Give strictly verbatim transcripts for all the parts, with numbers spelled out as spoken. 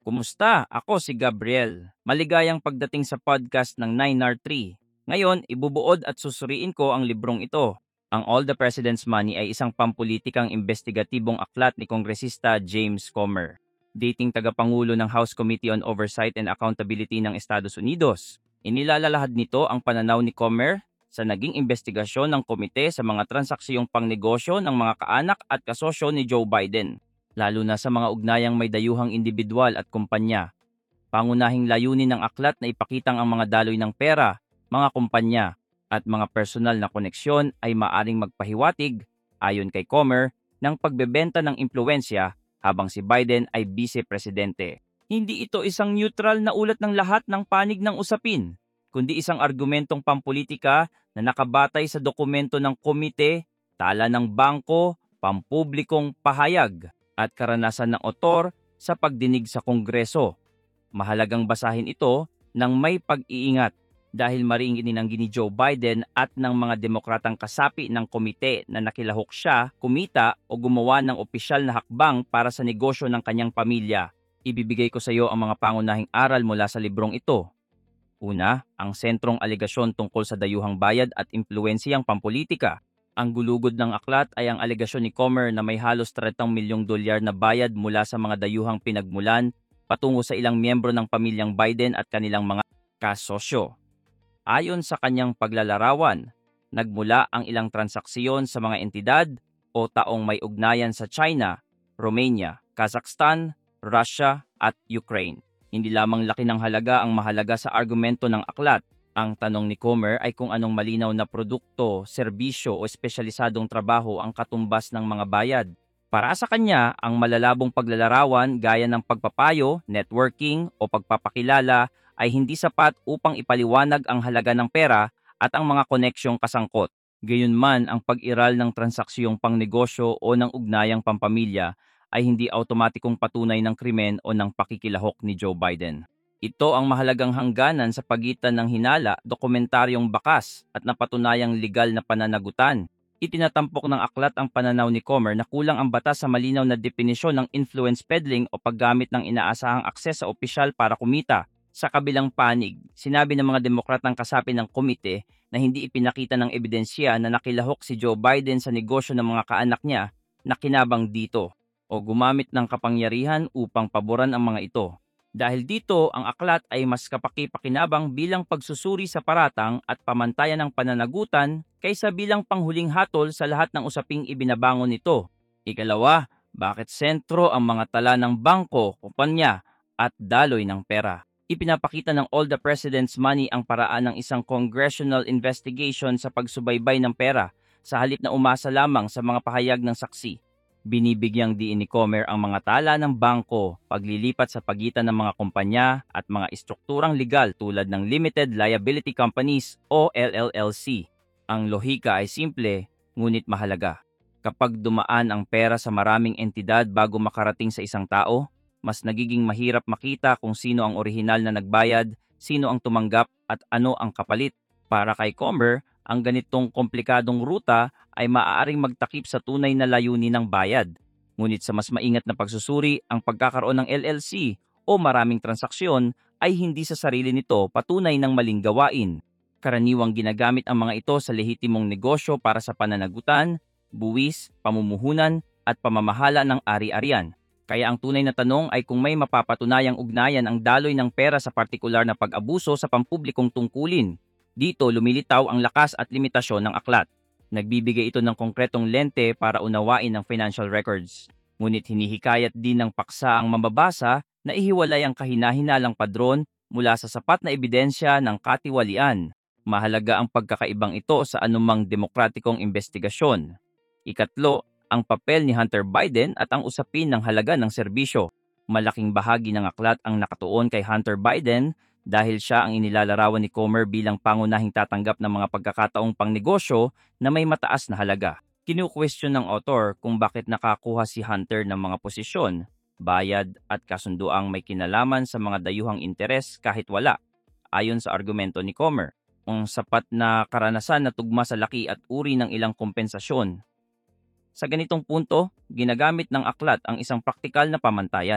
Kumusta? Ako si Gabriel. Maligayang pagdating sa podcast ng nine R three. Ngayon, ibubuod at susuriin ko ang librong ito. Ang All the President's Money ay isang pampulitikang investigatibong aklat ni Kongresista James Comer, dating tagapangulo ng House Committee on Oversight and Accountability ng Estados Unidos. Inilalalahad nito ang pananaw ni Comer sa naging investigasyon ng komite sa mga transaksyong pangnegosyo ng mga kaanak at kasosyo ni Joe Biden, lalo na sa mga ugnayang may dayuhang individual at kumpanya. Pangunahing layunin ng aklat na ipakitang ang mga daloy ng pera, mga kumpanya, at mga personal na koneksyon ay maaring magpahiwatig, ayon kay Comer, ng pagbebenta ng impluensya habang si Biden ay vice-presidente. Hindi ito isang neutral na ulat ng lahat ng panig ng usapin, kundi isang argumentong pampolitika na nakabatay sa dokumento ng komite, tala ng bangko, pampublikong pahayag, at karanasan ng otor sa pagdinig sa Kongreso. Mahalagang basahin ito ng may pag-iingat dahil maring ininanggi ni Joe Biden at ng mga demokratang kasapi ng komite na nakilahok siya, kumita o gumawa ng opisyal na hakbang para sa negosyo ng kanyang pamilya. Ibibigay ko sa iyo ang mga pangunahing aral mula sa librong ito. Una, ang sentrong alegasyon tungkol sa dayuhang bayad at impluensiyang pampolitika. Ang gulugod ng aklat ay ang alegasyon ni Comer na may halos thirty milyong dolyar na bayad mula sa mga dayuhang pinagmulan patungo sa ilang miyembro ng pamilyang Biden at kanilang mga kasosyo. Ayon sa kanyang paglalarawan, nagmula ang ilang transaksyon sa mga entidad o taong may ugnayan sa China, Romania, Kazakhstan, Russia at Ukraine. Hindi lamang laki ng halaga ang mahalaga sa argumento ng aklat. Ang tanong ni Comer ay kung anong malinaw na produkto, serbisyo o espesyalisadong trabaho ang katumbas ng mga bayad. Para sa kanya, ang malalabong paglalarawan gaya ng pagpapayo, networking o pagpapakilala ay hindi sapat upang ipaliwanag ang halaga ng pera at ang mga koneksyong kasangkot. Gayunman, ang pag-iral ng transaksyong pangnegosyo o ng ugnayang pampamilya ay hindi automatikong patunay ng krimen o ng pakikilahok ni Joe Biden. Ito ang mahalagang hangganan sa pagitan ng hinala, dokumentaryong bakas at napatunayang legal na pananagutan. Itinatampok ng aklat ang pananaw ni Comer na kulang ang batas sa malinaw na definisyon ng influence peddling o paggamit ng inaasahang akses sa opisyal para kumita. Sa kabilang panig, sinabi ng mga demokratang kasapi ng komite na hindi ipinakita ng ebidensya na nakilahok si Joe Biden sa negosyo ng mga kaanak niya na kinabang dito o gumamit ng kapangyarihan upang paboran ang mga ito. Dahil dito, ang aklat ay mas kapaki-pakinabang bilang pagsusuri sa paratang at pamantayan ng pananagutan kaysa bilang panghuling hatol sa lahat ng usaping ibinabangon nito. Ikalawa, bakit sentro ang mga tala ng bangko, kumpanya at daloy ng pera? Ipinapakita ng All the President's Money ang paraan ng isang congressional investigation sa pagsubaybay ng pera sa halip na umasa lamang sa mga pahayag ng saksi. Binibigyang diin ni Comer ang mga tala ng bangko, paglilipat sa pagitan ng mga kumpanya at mga istrukturang legal tulad ng Limited Liability Companies o L L L C. Ang lohika ay simple, ngunit mahalaga. Kapag dumaan ang pera sa maraming entidad bago makarating sa isang tao, mas nagiging mahirap makita kung sino ang orihinal na nagbayad, sino ang tumanggap at ano ang kapalit. Para kay Comer, ang ganitong komplikadong ruta ay maaaring magtakip sa tunay na layunin ng bayad. Ngunit sa mas maingat na pagsusuri, ang pagkakaroon ng L L C o maraming transaksyon ay hindi sa sarili nito patunay ng maling gawain. Karaniwang ginagamit ang mga ito sa lehitimong negosyo para sa pananagutan, buwis, pamumuhunan at pamamahala ng ari-arian. Kaya ang tunay na tanong ay kung may mapapatunayang ugnayan ang daloy ng pera sa partikular na pag-abuso sa pampublikong tungkulin. Dito lumilitaw ang lakas at limitasyon ng aklat. Nagbibigay ito ng konkretong lente para unawain ang financial records. Ngunit hinihikayat din ng paksa ang mambabasa na ihiwalay ang kahina-hinalang padron mula sa sapat na ebidensya ng katiwalian. Mahalaga ang pagkakaibang ito sa anumang demokratikong investigasyon. Ikatlo, ang papel ni Hunter Biden at ang usapin ng halaga ng serbisyo. Malaking bahagi ng aklat ang nakatuon kay Hunter Biden dahil siya ang inilalarawan ni Comer bilang pangunahing tatanggap ng mga pagkakataong pangnegosyo na may mataas na halaga. Kinu-question ng author kung bakit nakakuha si Hunter ng mga posisyon, bayad at kasunduang may kinalaman sa mga dayuhang interes kahit wala. Ayon sa argumento ni Comer, ang sapat na karanasan na tugma sa laki at uri ng ilang kompensasyon. Sa ganitong punto, ginagamit ng aklat ang isang praktikal na pamantayan.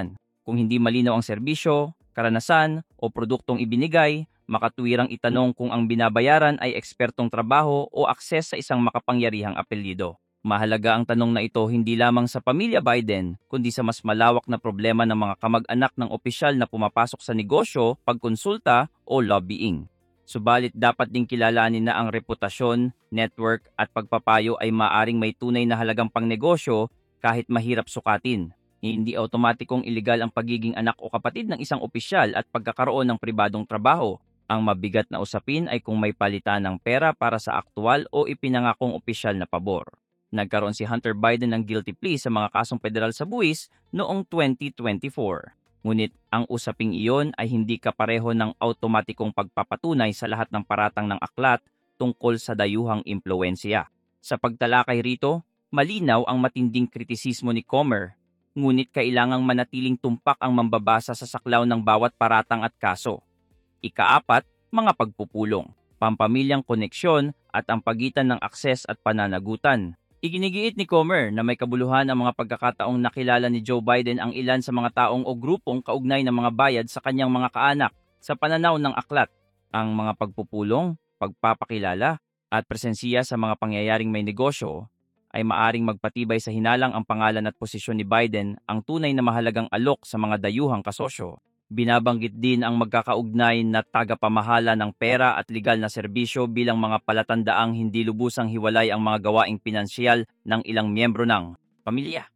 Kung hindi malinaw ang serbisyo, karanasan o produktong ibinigay, makatwirang itanong kung ang binabayaran ay ekspertong trabaho o akses sa isang makapangyarihang apelyido. Mahalaga ang tanong na ito hindi lamang sa pamilya Biden, kundi sa mas malawak na problema ng mga kamag-anak ng opisyal na pumapasok sa negosyo, pagkonsulta o lobbying. Subalit dapat ding kilalanin na ang reputasyon, network at pagpapayo ay maaring may tunay na halagang pangnegosyo kahit mahirap sukatin. Hindi automatikong iligal ang pagiging anak o kapatid ng isang opisyal at pagkakaroon ng pribadong trabaho. Ang mabigat na usapin ay kung may palitan ng pera para sa aktwal o ipinangakong opisyal na pabor. Nagkaroon si Hunter Biden ng guilty plea sa mga kasong federal sa buwis noong twenty twenty-four. Ngunit ang usaping iyon ay hindi kapareho ng automatikong pagpapatunay sa lahat ng paratang ng aklat tungkol sa dayuhang impluensya. Sa pagtalakay rito, malinaw ang matinding kritisismo ni Comer, ngunit kailangang manatiling tumpak ang mambabasa sa saklaw ng bawat paratang at kaso. Ikaapat, mga pagpupulong, pampamilyang koneksyon at ang pagitan ng akses at pananagutan. Iginigiit ni Comer na may kabuluhan ang mga pagkakataong nakilala ni Joe Biden ang ilan sa mga taong o grupong kaugnay ng mga bayad sa kanyang mga kaanak sa pananaw ng aklat. Ang mga pagpupulong, pagpapakilala at presensiya sa mga pangyayaring may negosyo ay maaring magpatibay sa hinalang ang pangalan at posisyon ni Biden, ang tunay na mahalagang alok sa mga dayuhang kasosyo. Binabanggit din ang magkakaugnay na tagapamahala ng pera at legal na serbisyo bilang mga palatandaang hindi lubusang hiwalay ang mga gawaing pinansyal ng ilang miyembro ng pamilya.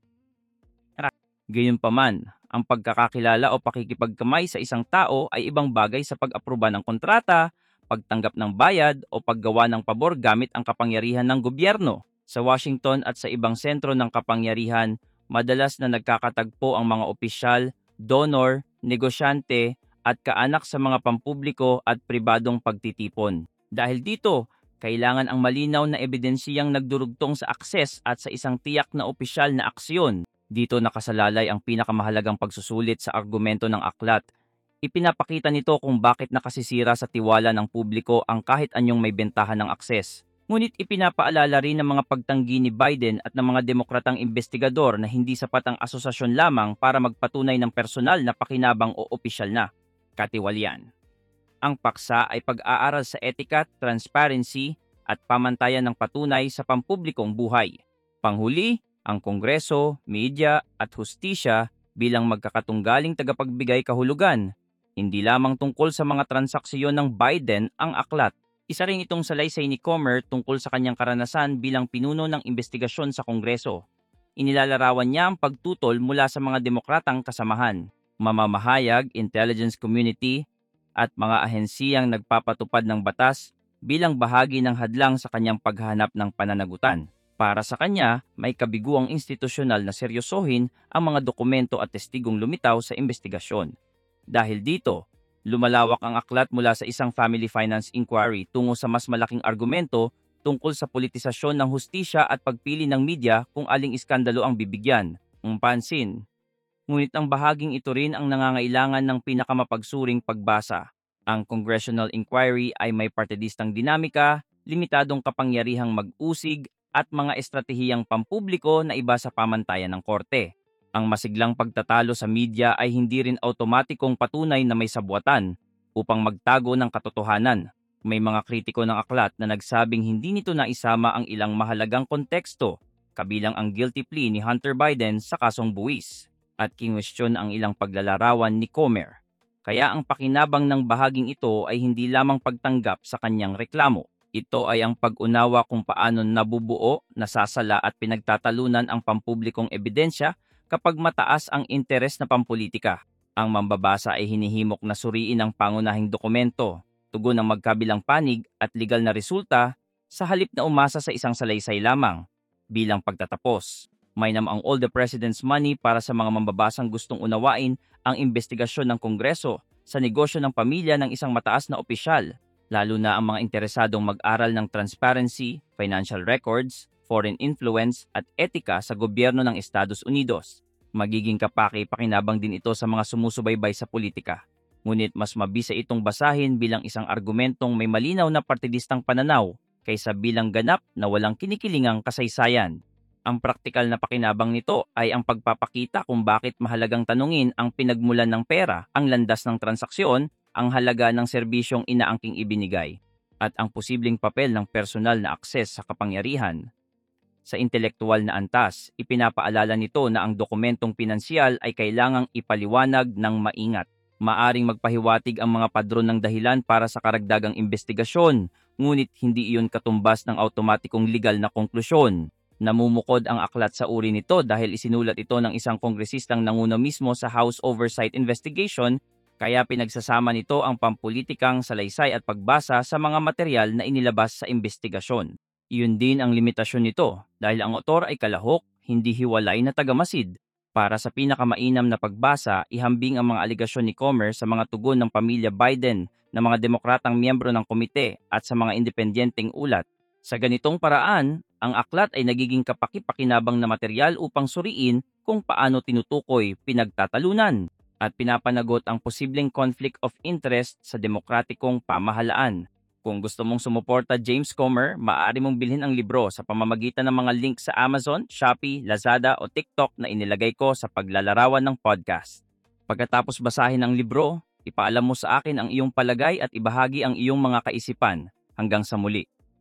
Gayunpaman, ang pagkakakilala o pakikipagkamay sa isang tao ay ibang bagay sa pag-aproba ng kontrata, pagtanggap ng bayad o paggawa ng pabor gamit ang kapangyarihan ng gobyerno. Sa Washington at sa ibang sentro ng kapangyarihan, madalas na nagkakatagpo ang mga opisyal, donor, negosyante at kaanak sa mga pampubliko at pribadong pagtitipon. Dahil dito, kailangan ang malinaw na ebidensiyang nagdurugtong sa akses at sa isang tiyak na opisyal na aksyon. Dito nakasalalay ang pinakamahalagang pagsusulit sa argumento ng aklat. Ipinapakita nito kung bakit nakasisira sa tiwala ng publiko ang kahit anyong may bentahan ng akses. Ngunit ipinapaalala rin ng mga pagtanggi ni Biden at ng mga demokratang investigador na hindi sapat ang asosasyon lamang para magpatunay ng personal na pakinabang o opisyal na katiwalian. Ang paksa ay pag-aaral sa etika, transparency at pamantayan ng patunay sa pampublikong buhay. Panghuli, ang Kongreso, media at hustisya bilang magkakatunggaling tagapagbigay kahulugan. Hindi lamang tungkol sa mga transaksyon ng Biden ang aklat. Isa rin itong salaysay ni Comer tungkol sa kanyang karanasan bilang pinuno ng investigasyon sa Kongreso. Inilalarawan niya ang pagtutol mula sa mga demokratang kasamahan, mamamahayag, intelligence community, at mga ahensiyang nagpapatupad ng batas bilang bahagi ng hadlang sa kanyang paghahanap ng pananagutan. Para sa kanya, may kabiguang institusyonal na seryosohin ang mga dokumento at testigong lumitaw sa investigasyon. Dahil dito, lumalawak ang aklat mula sa isang family finance inquiry tungo sa mas malaking argumento tungkol sa politisasyon ng hustisya at pagpili ng media kung aling iskandalo ang bibigyan ng pansin. Ngunit ang bahaging ito rin ang nangangailangan ng pinakamapagsuring pagbasa. Ang congressional inquiry ay may partidistang dinamika, limitadong kapangyarihang mag-usig at mga estratehiyang pampubliko na iba sa pamantayan ng korte. Ang masiglang pagtatalo sa media ay hindi rin automatikong patunay na may sabwatan upang magtago ng katotohanan. May mga kritiko ng aklat na nagsabing hindi nito naisama ang ilang mahalagang konteksto, kabilang ang guilty plea ni Hunter Biden sa kasong buwis, at kinwestiyon ang ilang paglalarawan ni Comer. Kaya ang pakinabang ng bahaging ito ay hindi lamang pagtanggap sa kanyang reklamo. Ito ay ang pag-unawa kung paano nabubuo, nasasala at pinagtatalunan ang pampublikong ebidensya kapag mataas ang interes na pampolitika. Ang mambabasa ay hinihimok na suriin ang pangunahing dokumento, tugon ng magkabilang panig at legal na resulta sa halip na umasa sa isang salaysay lamang. Bilang pagtatapos, mainam ang All the President's Money para sa mga mambabasang gustong unawain ang investigasyon ng Kongreso sa negosyo ng pamilya ng isang mataas na opisyal, lalo na ang mga interesadong mag-aral ng transparency, financial records, foreign influence at etika sa gobyerno ng Estados Unidos. Magiging kapaki-pakinabang din ito sa mga sumusubaybay sa politika. Ngunit mas mabisa itong basahin bilang isang argumentong may malinaw na partidistang pananaw kaysa bilang ganap na walang kinikilingang kasaysayan. Ang praktikal na pakinabang nito ay ang pagpapakita kung bakit mahalagang tanungin ang pinagmulan ng pera, ang landas ng transaksyon, ang halaga ng serbisyong inaangking ibinigay, at ang posibleng papel ng personal na akses sa kapangyarihan. Sa intelektual na antas, ipinapaalala nito na ang dokumentong pinansyal ay kailangang ipaliwanag ng maingat. Maaring magpahiwatig ang mga padron ng dahilan para sa karagdagang investigasyon, ngunit hindi iyon katumbas ng automatikong legal na konklusyon. Namumukod ang aklat sa uri nito dahil isinulat ito ng isang kongresistang nanguna mismo sa House Oversight Investigation, kaya pinagsasama nito ang pampulitikang salaysay at pagbasa sa mga material na inilabas sa investigasyon. Iyon din ang limitasyon nito dahil ang otor ay kalahok, hindi hiwalay na tagamasid. Para sa pinakamainam na pagbasa, ihambing ang mga aligasyon ni Comer sa mga tugon ng pamilya Biden na mga demokratang miyembro ng komite at sa mga independenteng ulat. Sa ganitong paraan, ang aklat ay nagiging kapaki-pakinabang na material upang suriin kung paano tinutukoy, pinagtatalunan, at pinapanagot ang posibleng conflict of interest sa demokratikong pamahalaan. Kung gusto mong sumuporta James Comer, maaari mong bilhin ang libro sa pamamagitan ng mga link sa Amazon, Shopee, Lazada o TikTok na inilagay ko sa paglalarawan ng podcast. Pagkatapos basahin ang libro, ipaalam mo sa akin ang iyong palagay at ibahagi ang iyong mga kaisipan. Hanggang sa muli.